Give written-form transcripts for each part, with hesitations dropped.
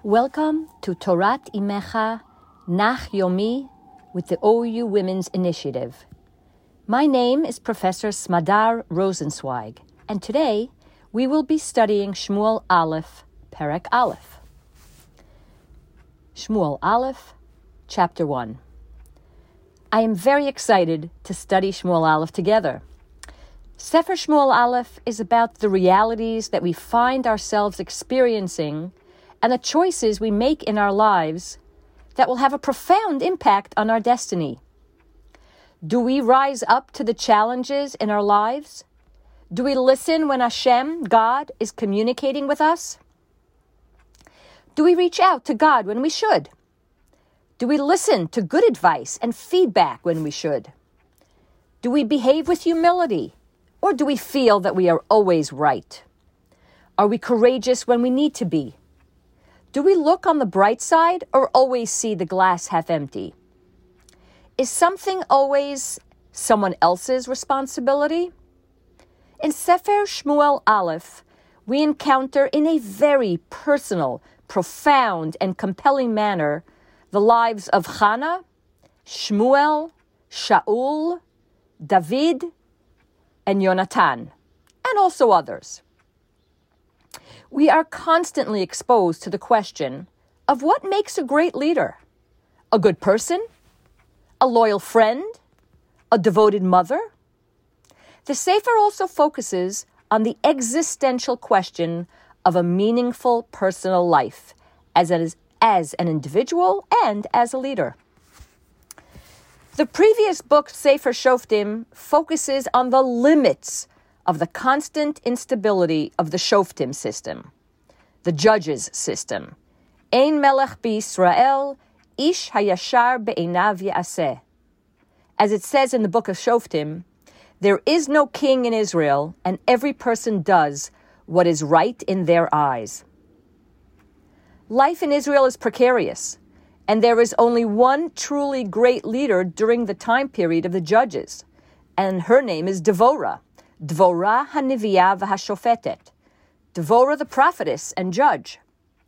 Welcome to Torat Imecha Nach Yomi with the OU Women's Initiative. My name is Professor Smadar Rosenzweig, and today we will be studying Shmuel Aleph, Perek Aleph. Shmuel Aleph, Chapter 1. I am very excited to study Shmuel Aleph together. Sefer Shmuel Aleph is about the realities that we find ourselves experiencing and the choices we make in our lives that will have a profound impact on our destiny. Do we rise up to the challenges in our lives? Do we listen when Hashem, God, is communicating with us? Do we reach out to God when we should? Do we listen to good advice and feedback when we should? Do we behave with humility, or do we feel that we are always right? Are we courageous when we need to be? Do we look on the bright side or always see the glass half empty? Is something always someone else's responsibility? In Sefer Shmuel Aleph, we encounter in a very personal, profound, and compelling manner the lives of Hannah, Shmuel, Shaul, David, and Yonatan, and also others. We are constantly exposed to the question of what makes a great leader: a good person, a loyal friend, a devoted mother. The Sefer also focuses on the existential question of a meaningful personal life as an individual and as a leader. The previous book, Sefer Shoftim, focuses on the limits of the constant instability of the Shoftim system, the judges system. Ein melech b'Yisrael, ish hayashar be'einav ya'aseh. As it says in the book of Shoftim, there is no king in Israel, and every person does what is right in their eyes. Life in Israel is precarious, and there is only one truly great leader during the time period of the judges, and her name is Devorah, Dvorah HaNeviah v'Hashofetet, Devorah the prophetess and judge.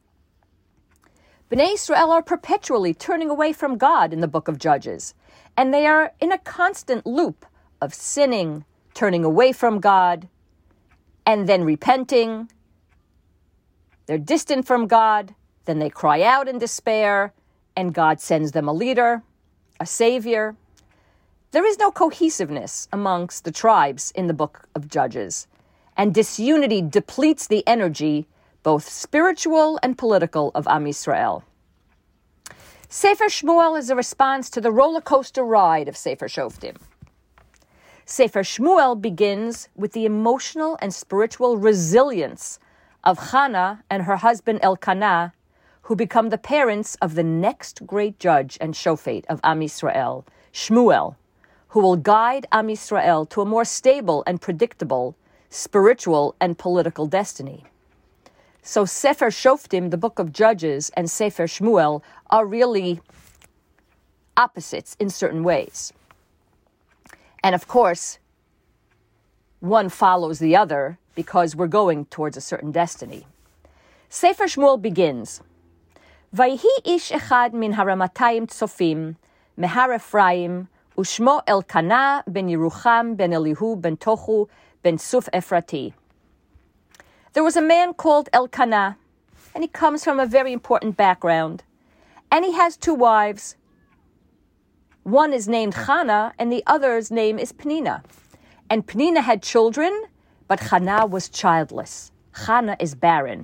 Bnei Israel are perpetually turning away from God in the book of Judges, and they are in a constant loop of sinning, turning away from God, and then repenting. They're distant from God, then they cry out in despair, and God sends them a leader, a savior. There is no cohesiveness amongst the tribes in the book of Judges, and disunity depletes the energy, both spiritual and political, of Am Yisrael. Sefer Shmuel is a response to the roller coaster ride of Sefer Shoftim. Sefer Shmuel begins with the emotional and spiritual resilience of Hannah and her husband Elkanah, who become the parents of the next great judge and shofet of Am Yisrael, Shmuel, who will guide Am Yisrael to a more stable and predictable spiritual and political destiny. So Sefer Shoftim, the book of Judges, and Sefer Shmuel are really opposites in certain ways. And of course, one follows the other because we're going towards a certain destiny. Sefer Shmuel begins, Vayhi ish echad min haramatayim tzofim, mehar Ephraim, Ushmo Elkanah ben Yerucham ben Elihu ben Tochu ben Suf Ephrati. There was a man called Elkanah, and he comes from a very important background. And he has two wives. One is named Hannah, and the other's name is Penina. And Penina had children, but Hannah was childless. Hannah is barren.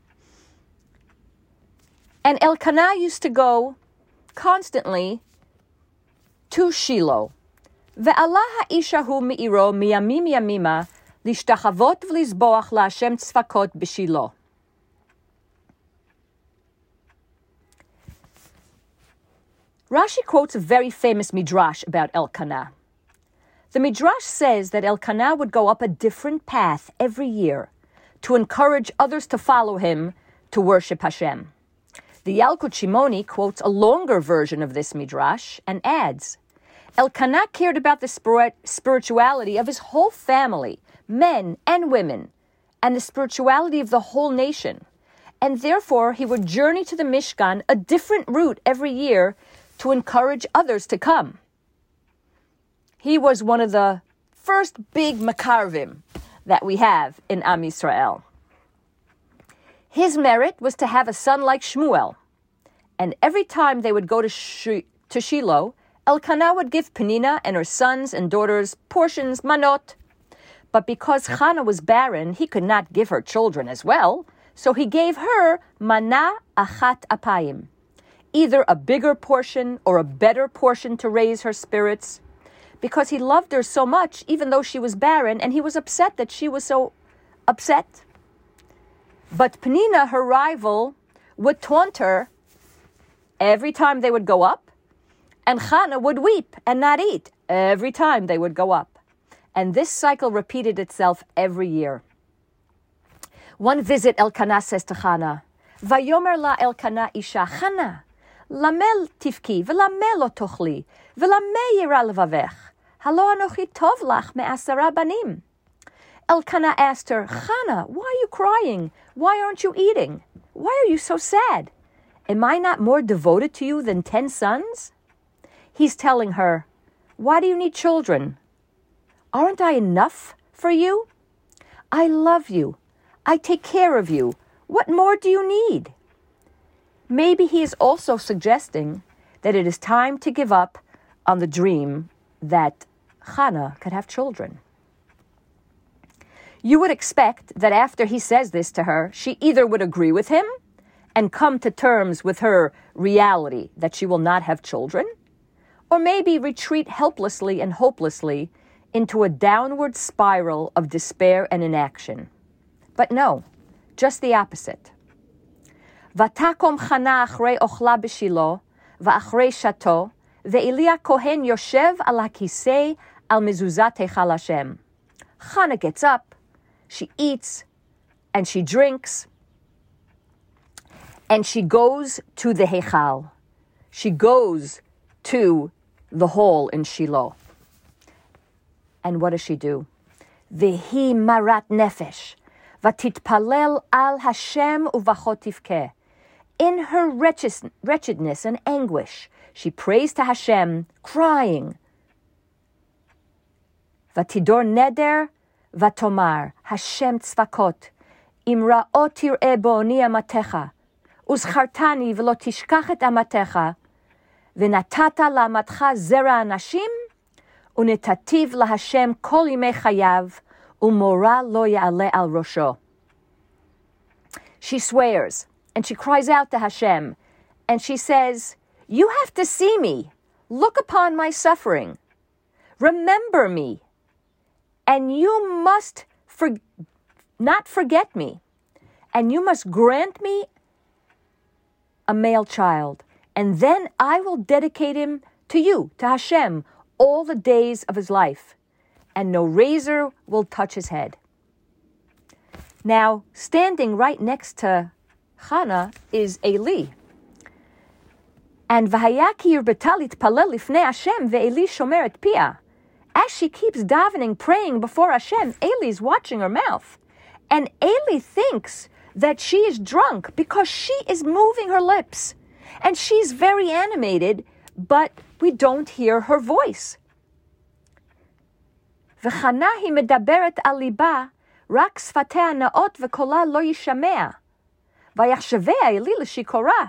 And Elkanah used to go constantly to Shiloh. Ve'alah ha'isha hu me'iro miyamim yamima lishtachavot v'lizboach la'Hashem tzvakot b'Shiloh. Rashi quotes a very famous midrash about Elkanah. The midrash says that Elkanah would go up a different path every year to encourage others to follow him to worship Hashem. The Yalkut Shimoni quotes a longer version of this midrash and adds, Elkanah cared about the spirituality of his whole family, men and women, and the spirituality of the whole nation. and therefore he would journey to the Mishkan a different route every year to encourage others to come. He was one of the first big makarvim that we have in Am Yisrael. His merit was to have a son like Shmuel, and every time they would go to Shiloh, Elkanah would give Penina and her sons and daughters portions, manot. But because Chana was barren, he could not give her children as well, so he gave her mana achat apayim, either a bigger portion or a better portion to raise her spirits, because he loved her so much, even though she was barren, and he was upset that she was so upset. But Penina, her rival, would taunt her every time they would go up, and Chana would weep and not eat every time they would go up. And this cycle repeated itself every year. One visit, Elkanah says to Chana, Vayomer la Elkanah isha, Chana, lamel tivki, v'lamel lo tochli, v'lamel yira levavech, halo anochi tov lach me'asara banim. Elkanah asked her, Chana, why are you crying? Why aren't you eating? Why are you so sad? Am I not more devoted to you than 10 sons? He's telling her, why do you need children? Aren't I enough for you? I love you. I take care of you. What more do you need? Maybe he is also suggesting that it is time to give up on the dream that Chana could have children. You would expect that after he says this to her, she either would agree with him and come to terms with her reality that she will not have children, or maybe retreat helplessly and hopelessly into a downward spiral of despair and inaction. But no, just the opposite. Vatakom Chana achrei ochla b'Shilo, va'achrei shato, ve'Eli Kohen yoshev al hakisei al mezuzat Heichal Hashem. Chana gets up, she eats, and she drinks, and she goes to the Heichal. She goes to the hall in Shiloh. And what does she do? Vehi marat nefesh, vatitpalel al Hashem uvachot tivkeh. In her wretchedness and anguish, she prays to Hashem, crying. Vatidor neder vatomar, Hashem tzvakot, imra'ot tir'eh bo'oni amatecha, uzchartani v'lo tishkach et amatecha, v'natata la'amatcha zera anashim, unetativ laHashem kol yimei chayav, umora lo ya'aleh al rosho. She swears, and she cries out to Hashem, and she says, you have to see me. Look upon my suffering. Remember me. And you must not forget me. And you must grant me a male child. And then I will dedicate him to you, to Hashem, all the days of his life. And no razor will touch his head. Now, standing right next to Chana is Eli. And V'haya ki yirbeta litpalel lifnei Hashem ve'Eli shomer et pia. As she keeps davening, praying before Hashem, Eli's watching her mouth. And Eli thinks that she is drunk because she is moving her lips. And she's very animated, but we don't hear her voice. V'chana hi medaberet al liba, rak sfatea naot v'kola lo yishamea. Vayachshavea Eli l'shikora.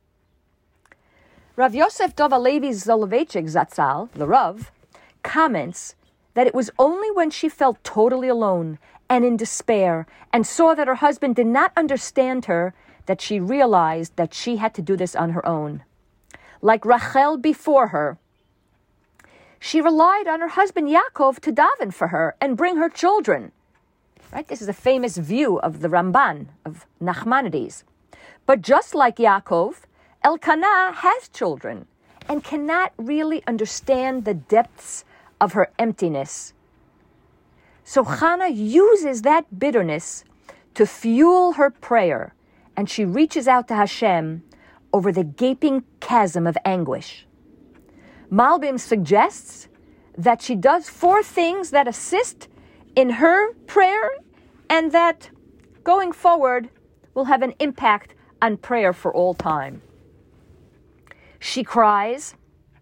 Rav Yosef Dov Alevi Zoloveitchik Zatzal, the Rav, comments that it was only when she felt totally alone and in despair and saw that her husband did not understand her that she realized that she had to do this on her own. Like Rachel before her, she relied on her husband Yaakov to daven for her and bring her children. Right? This is a famous view of the Ramban, of Nachmanides. But just like Yaakov, Elkanah has children and cannot really understand the depths of her emptiness. So Chana uses that bitterness to fuel her prayer, and she reaches out to Hashem over the gaping chasm of anguish. Malbim suggests that she does 4 things that assist in her prayer and that, going forward, will have an impact on prayer for all time. She cries.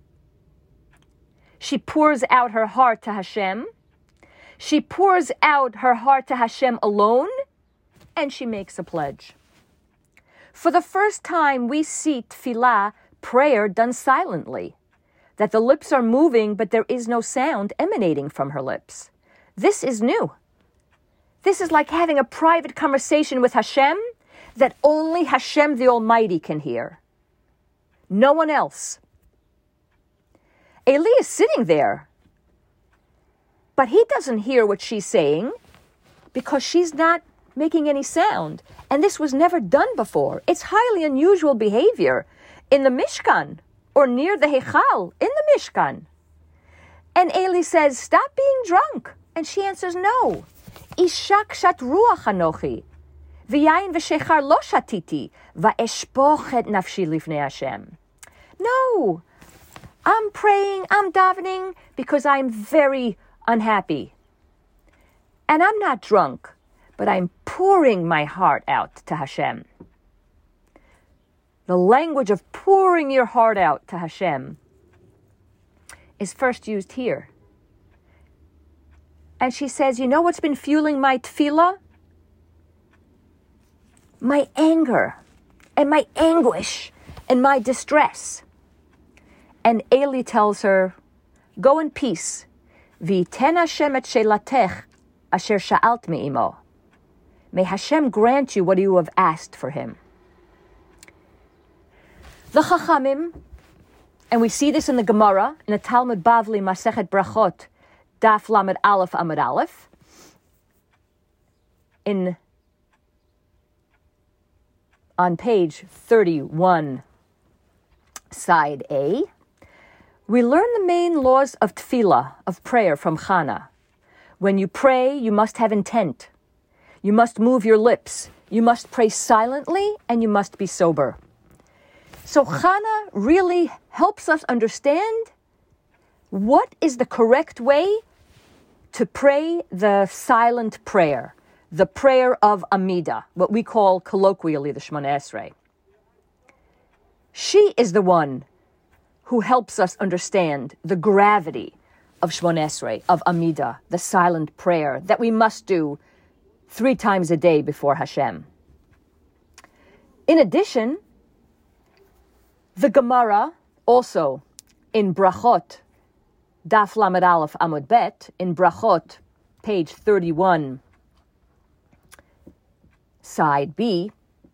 She pours out her heart to Hashem. She pours out her heart to Hashem alone, and she makes a pledge. For the first time, we see tefillah, prayer done silently, that the lips are moving, but there is no sound emanating from her lips. This is new. This is like having a private conversation with Hashem that only Hashem the Almighty can hear. No one else. Eli is sitting there, but he doesn't hear what she's saying because she's not making any sound. And this was never done before. It's highly unusual behavior in the Mishkan or near the Heichal in the Mishkan. And Eli says, "Stop being drunk." And she answers, "No. Isha kshat ruach anochi, v'yayin v'shechar lo shatiti, va'eshpoch et nafshi lifnei Hashem." No, I'm praying, I'm davening because I'm very unhappy. And I'm not drunk, but I'm pouring my heart out to Hashem. The language of pouring your heart out to Hashem is first used here. And she says, you know what's been fueling my tefillah? My anger and my anguish and my distress. And Eli tells her, go in peace. V'yiten Hashem et shelatech asher sha'alt me'imo. May Hashem grant you what you have asked for him. The Chachamim, and we see this in the Gemara, in the Talmud Bavli, Masechet Brachot, Daf Lamed Aleph Amud Aleph, on page 31, side A, we learn the main laws of tefillah, of prayer from Chana. When you pray, you must have intent. You must move your lips. You must pray silently, and you must be sober. So Chana really helps us understand what is the correct way to pray the silent prayer, the prayer of Amida, what we call colloquially the Shemona Esrei. She is the one who helps us understand the gravity of Shemona Esrei, of Amida, the silent prayer that we must do 3 times a day before Hashem. In addition, the Gemara, also in Brachot, Daf Lamed Aleph Amud Bet, in Brachot, page 31, side B,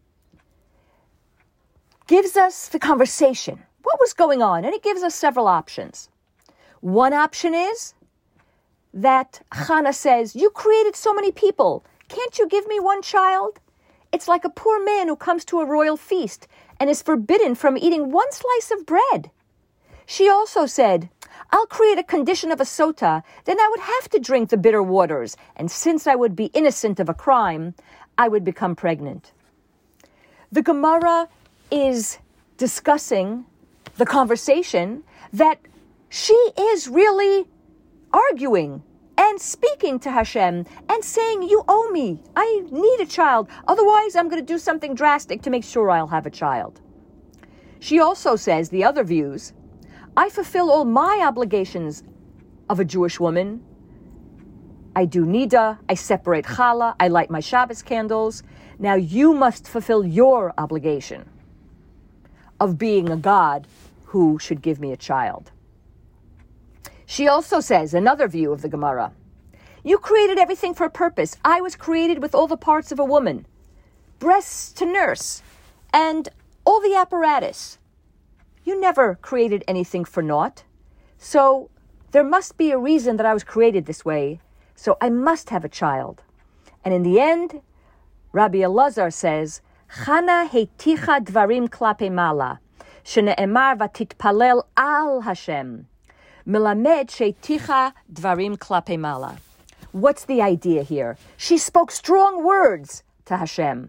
gives us the conversation. What was going on? And it gives us several options. One option is that Chana says, you created so many people. Can't you give me one child? It's like a poor man who comes to a royal feast and is forbidden from eating one slice of bread. She also said, I'll create a condition of a sota, then I would have to drink the bitter waters, and since I would be innocent of a crime, I would become pregnant. The Gemara is discussing the conversation that she is really arguing and speaking to Hashem and saying, you owe me. I need a child. Otherwise, I'm going to do something drastic to make sure I'll have a child. She also says, the other views, I fulfill all my obligations of a Jewish woman. I do nida, I separate challah, I light my Shabbos candles. Now you must fulfill your obligation of being a God who should give me a child. She also says, another view of the Gemara, you created everything for a purpose. I was created with all the parts of a woman, breasts to nurse, and all the apparatus. You never created anything for naught. So there must be a reason that I was created this way. So I must have a child. And in the end, Rabbi Elazar says, Chana heiticha dvarim klape mala, shene'emar vatitpalel al Hashem. Melamed sheiticha dvarim klape mala. What's the idea here? She spoke strong words to Hashem.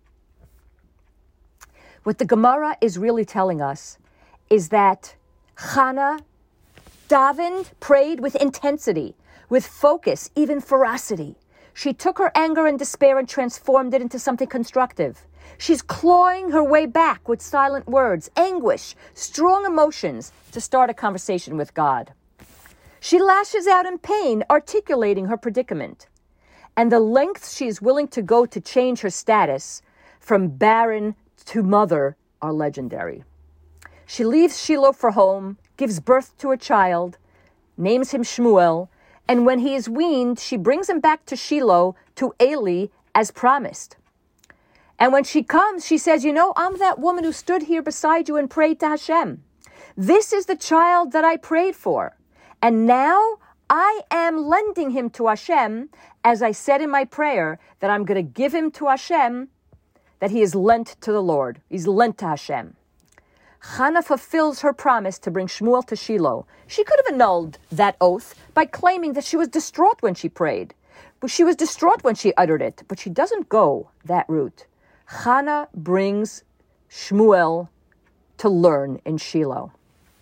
What the Gemara is really telling us is that Chana davened, prayed with intensity, with focus, even ferocity. She took her anger and despair and transformed it into something constructive. She's clawing her way back with silent words, anguish, strong emotions to start a conversation with God. She lashes out in pain, articulating her predicament. And the lengths she is willing to go to change her status from barren to mother are legendary. She leaves Shiloh for home, gives birth to a child, names him Shmuel, and when he is weaned, she brings him back to Shiloh, to Eli, as promised. And when she comes, she says, I'm that woman who stood here beside you and prayed to Hashem. This is the child that I prayed for. And now I am lending him to Hashem, as I said in my prayer, that I'm going to give him to Hashem, that he is lent to the Lord. He's lent to Hashem. Hannah fulfills her promise to bring Shmuel to Shiloh. She could have annulled that oath by claiming that she was distraught when she prayed. But she was distraught when she uttered it. But she doesn't go that route. Hannah brings Shmuel to learn in Shiloh.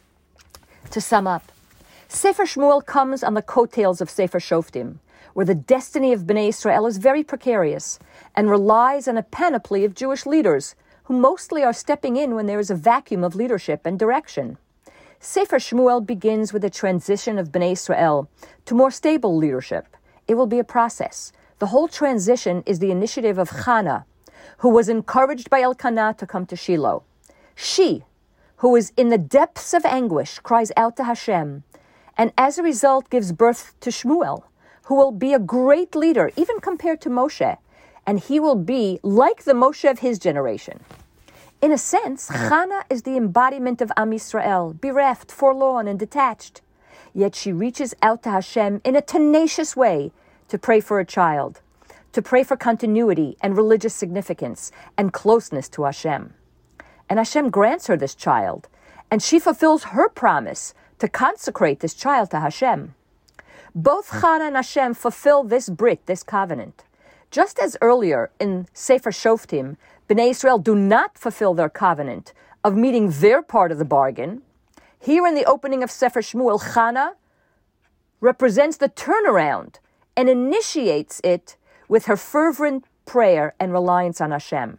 To sum up, Sefer Shmuel comes on the coattails of Sefer Shoftim, where the destiny of Bnei Israel is very precarious and relies on a panoply of Jewish leaders who mostly are stepping in when there is a vacuum of leadership and direction. Sefer Shmuel begins with a transition of Bnei Israel to more stable leadership. It will be a process. The whole transition is the initiative of Hannah, who was encouraged by Elkanah to come to Shiloh. She, who is in the depths of anguish, cries out to Hashem, and as a result gives birth to Shmuel, who will be a great leader, even compared to Moshe, and he will be like the Moshe of his generation. In a sense, Hannah is the embodiment of Am Yisrael, bereft, forlorn, and detached. Yet she reaches out to Hashem in a tenacious way to pray for a child, to pray for continuity and religious significance and closeness to Hashem. And Hashem grants her this child, and she fulfills her promise to consecrate this child to Hashem. Both Hannah and Hashem fulfill this brit, this covenant. Just as earlier in Sefer Shoftim, Bnei Israel do not fulfill their covenant of meeting their part of the bargain, here in the opening of Sefer Shmuel, Hannah represents the turnaround and initiates it with her fervent prayer and reliance on Hashem.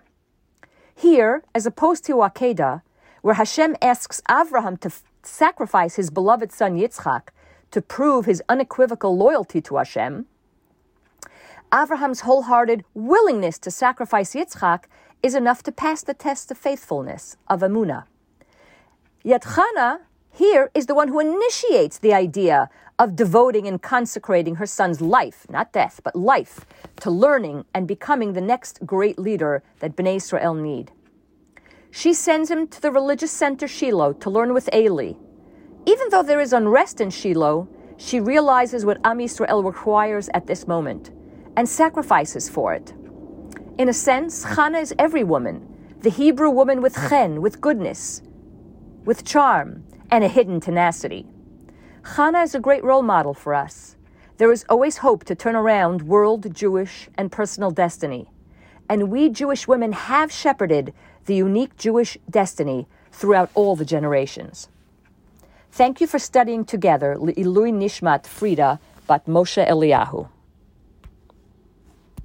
Here, as opposed to Akedah, where Hashem asks Avraham to sacrifice his beloved son Yitzchak to prove his unequivocal loyalty to Hashem, Avraham's wholehearted willingness to sacrifice Yitzchak is enough to pass the test of faithfulness, of Emunah. Yet Hannah here is the one who initiates the idea of devoting and consecrating her son's life, not death, but life, to learning and becoming the next great leader that Bnei Israel need. She sends him to the religious center Shiloh to learn with Eli. Even though there is unrest in Shiloh, she realizes what Am Yisrael requires at this moment and sacrifices for it. In a sense, Hannah is every woman, the Hebrew woman with chen, with goodness, with charm, and a hidden tenacity. Hannah is a great role model for us. There is always hope to turn around world, Jewish, and personal destiny. And we Jewish women have shepherded the unique Jewish destiny throughout all the generations. Thank you for studying together Le'ilui Nishmat Frida Bat Moshe Eliyahu.